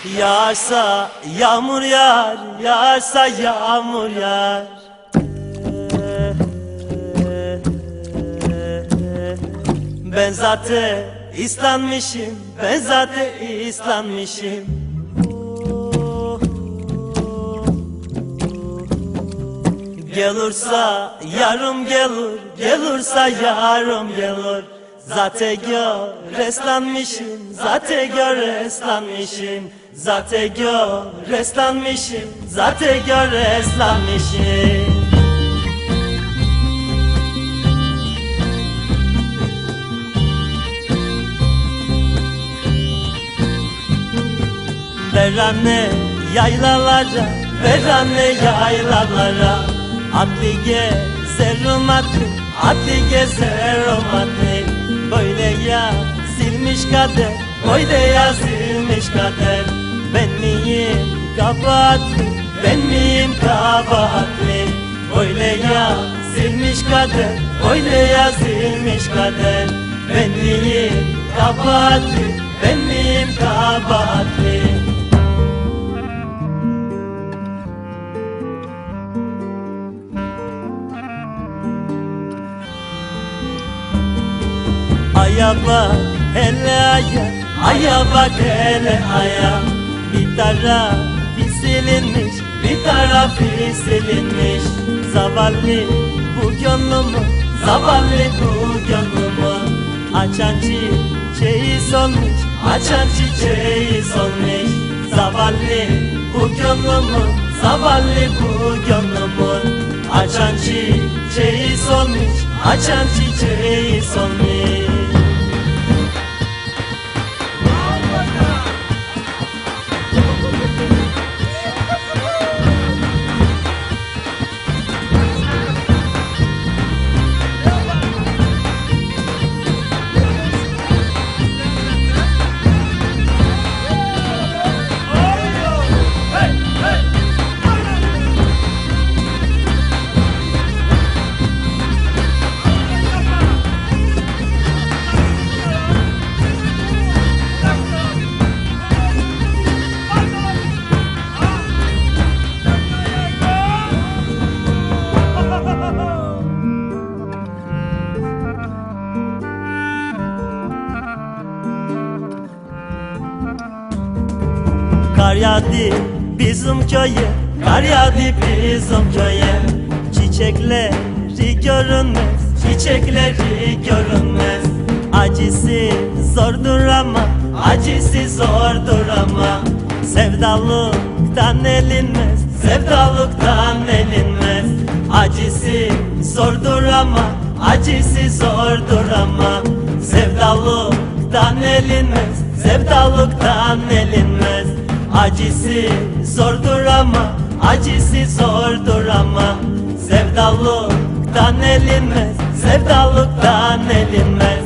Yağarsa yağmur yağar, yağarsa yağmur yağar. Ben zaten ıslanmışım, ben zaten ıslanmışım. Gelursa yarım gelir, gelursa yarım gelir. Zaten reslanmışım, zaten reslanmışım. Zaten reslanmışım, zaten reslanmışım. Ver anne yaylalara, ver anne yaylalara. Atlı gezerim atlı, atlı gezerim atlı. Böyle yazılmış kader, böyle yazılmış kader. Ben miyim kabahatli, ben miyim kabahatli? Böyle yazılmış kader, böyle yazılmış kader. Ben miyim kabahatli, ben miyim kabahatli? Aya bak hele aya, aya bak hele aya. Bir tarafı silinmiş, bir tarafı silinmiş. Zavallı bu gönlümü, zavallı bu gönlümü. Açan çiçeği solmuş, açan çiçeği solmuş. Zavallı bu gönlümü, zavallı bu gönlümü. Açan çiçeği solmuş, açan çiçeği solmuş. Kar yağdı bizim köye, kar yağdı bizim köye. Çiçekleri görünmez, çiçekleri görünmez. Acısı zordur ama, acısı zordur ama. Sevdalıktan elinmez, sevdalıktan elinmez. Acısı zordur ama, acısı zordur ama. Sevdalıktan elinmez, sevdalıktan elinmez. Acısı zordur ama, acısı zordur ama. Sevdalıktan elinmez, sevdalıktan elinmez.